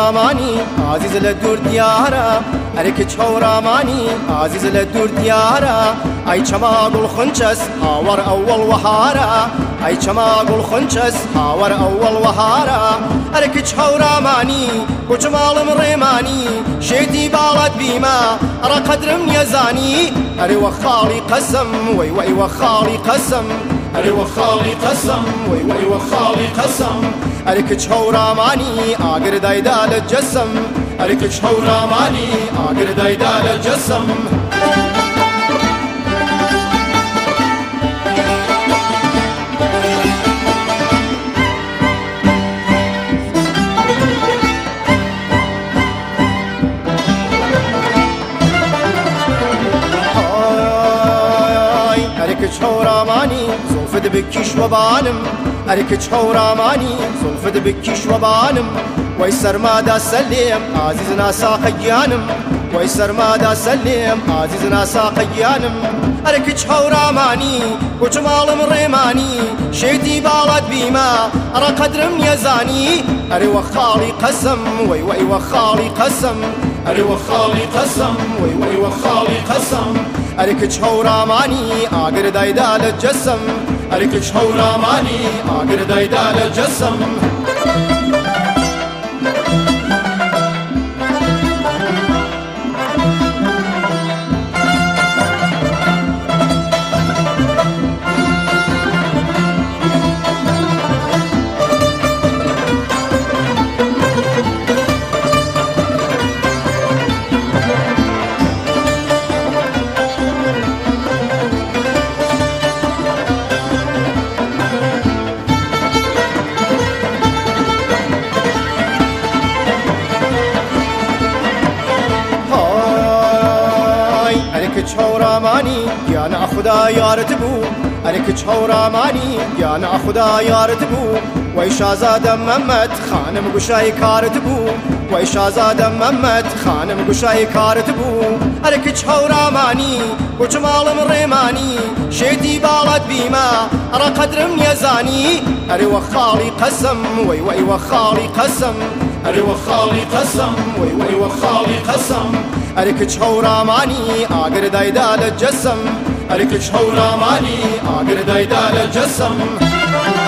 هەورامانی عزیز لە دوور دیارە ئەرێکی هەورامانی عزیز لە دوور دیارە ئەی چەما گوڵ خونچەس هاوەڕ ئەوەڵ وەهارە ئەی چەما گوڵ خونچەس هاوەڕ ئەوەڵ وەهارە ئەرێکی هەورامانی بۆ جماڵم ڕێمانی شێتی باڵەت بیمە ئەڕە قەدرم نیەزانی ئەرێ وە خاڵی قەسەم وەی وەی وە خاڵی قەسەم ئەرێ وە خاڵی قەسەم وەی وەی وە خاڵی قەسەم ئەرێکچ هەورامانی ئاگردایدا لە جەسەم ئەرێکچ هەورامانی ئاگردایدا لە جەسەم ئەرێکچ هەورامانی زۆفت بکیش وەبانم ئەرێکچ هەورامانی زۆفت بکیش وەبانم وەی سەرمادا سەلێم عزیز ناساقە گیانم وەی سەرمادا سەلێم عزیز ناساقە گیانم ئەرێکچ هەورامانی بۆ جماڵم ڕێمانی شێتی باڵەت بیمە ئەڕە قەدرم نیەزانی ئەرێ وە خاڵی قەسەم وەی وەی وە خاڵی قەسەم ئەرێ وە خاڵی قەسەم وەی وەی وە خاڵی قەسەم ئەرێکچ هەورامانی ئاگردایدا لە جەسەم ئەرێکچ هەورامانی ئاگردایدا لە جەسەم ئەرێکچ هەورامانی گیانە ئەخودا یارت بوو ئەرێکچ هەورامانی گیانە ئەخودا یارت بوو وەی شازادە مەمەد خانم گوشای کارت بوو وەی شازادە مەمەد خانم گوشای کارت بوو ئەرێکچ هەورامانی بۆ جماڵم ڕێمانی شێتی باڵەت بیمە ئەڕە قەدرم نیەزانی ئەرێ وە خاڵی قەسەم وەی وەی وە خاڵی قەسەم ئەرێ وە خاڵی قەسەم وەی وەی وە خاڵی قەسەم ئەرێکچ هەورامانی ئاگردایدا لە جەسەم ئەرێکچ هەورامانی ئاگردایدا لە جەسەم